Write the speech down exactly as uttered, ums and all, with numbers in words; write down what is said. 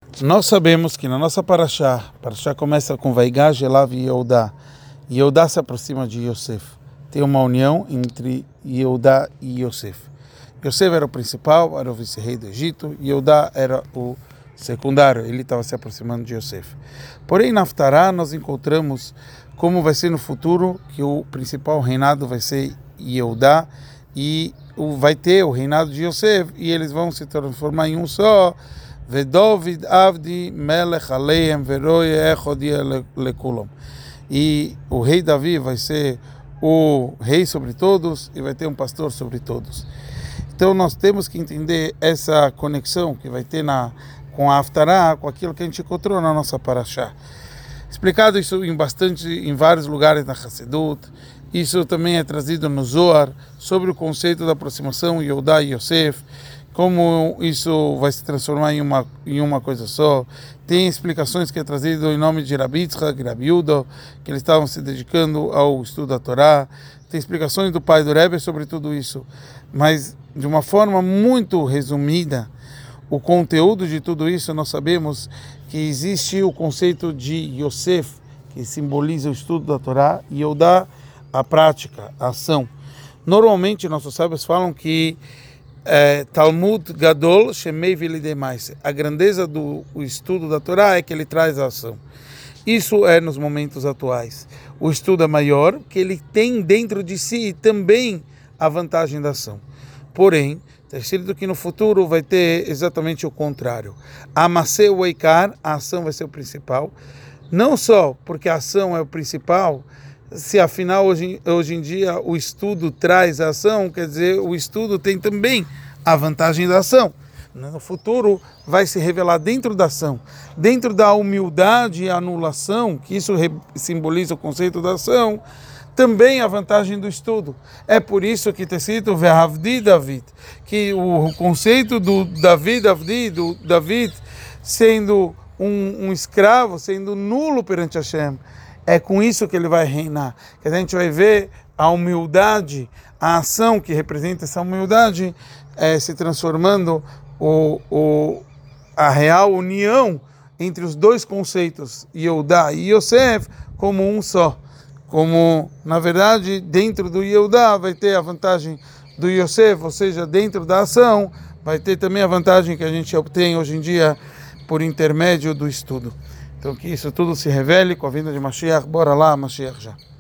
Nós sabemos que na nossa Parashá, Parashá começa com Vaigash, Elav e Yehudá. Yehudá se aproxima de Yosef. Tem uma união entre Yehudá e Yosef. Yosef era o principal, era o vice-rei do Egito. Yehudá era o secundário, ele estava se aproximando de Yosef. Porém, na Haftará, nós encontramos como vai ser no futuro, que o principal reinado vai ser Yehudá e vai ter o reinado de Yosef, e eles vão se transformar em um só. Vedovid Avdi Melech Aleim Veroye Echodia Lekulam. E o rei Davi vai ser o rei sobre todos e vai ter um pastor sobre todos. Então nós temos que entender essa conexão que vai ter na, com a Haftará, com aquilo que a gente encontrou na nossa Parashá. Explicado isso em bastante, em vários lugares na Hassedut. Isso também é trazido no Zohar, sobre o conceito da aproximação Yehudá e Yosef, como isso vai se transformar em uma, em uma coisa só. Tem explicações que é trazido em nome de Rabi Yitzchak e Rabi Yehuda, que eles estavam se dedicando ao estudo da Torá. Tem explicações do pai do Rebbe sobre tudo isso. Mas, de uma forma muito resumida, o conteúdo de tudo isso, nós sabemos que existe o conceito de Yosef, que simboliza o estudo da Torá, e Yehudá, a prática, a ação. Normalmente, nossos sábios falam que É, Talmud Gadol Shemei Vilidemais. A grandeza do o estudo da Torá é que ele traz a ação. Isso é nos momentos atuais. O estudo é maior, que ele tem dentro de si também a vantagem da ação. Porém, está escrito que no futuro vai ter exatamente o contrário. Amasei o Eikar, a ação vai ser o principal. Não só porque a ação é o principal, se afinal hoje, hoje em dia o estudo traz a ação, quer dizer, o estudo tem também a vantagem da ação. No futuro vai se revelar dentro da ação, dentro da humildade e anulação, que isso simboliza o conceito da ação, também a vantagem do estudo. É por isso que está escrito Vehavdi David, que o conceito do David, Avdi, do David, sendo um, um escravo, sendo nulo perante Hashem, é com isso que ele vai reinar. Que a gente vai ver a humildade, a ação que representa essa humildade, é, se transformando o, o, a real união entre os dois conceitos, Yehudá e Yosef, como um só. Como, na verdade, dentro do Yehudá vai ter a vantagem do Yosef, ou seja, dentro da ação, vai ter também a vantagem que a gente obtém hoje em dia por intermédio do estudo. Então que isso tudo se revele com a vinda de Mashiach. Bora lá, Mashiach já.